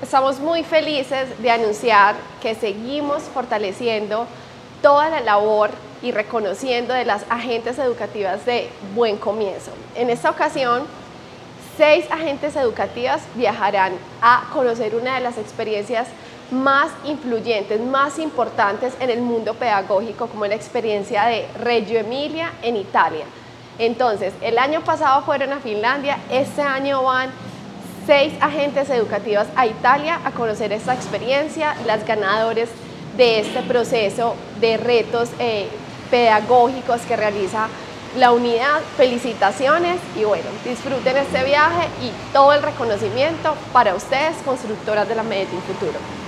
Estamos muy felices de anunciar que seguimos fortaleciendo toda la labor y reconociendo de las agentes educativas de Buen Comienzo. En esta ocasión, 6 agentes educativas viajarán a conocer una de las experiencias más influyentes, más importantes en el mundo pedagógico, como la experiencia de Reggio Emilia en Italia. Entonces, el año pasado fueron a Finlandia, este año van 6 agentes educativas a Italia a conocer esta experiencia, las ganadoras de este proceso de retos pedagógicos que realiza la unidad. Felicitaciones y bueno, disfruten este viaje y todo el reconocimiento para ustedes, constructoras de la Medellín Futuro.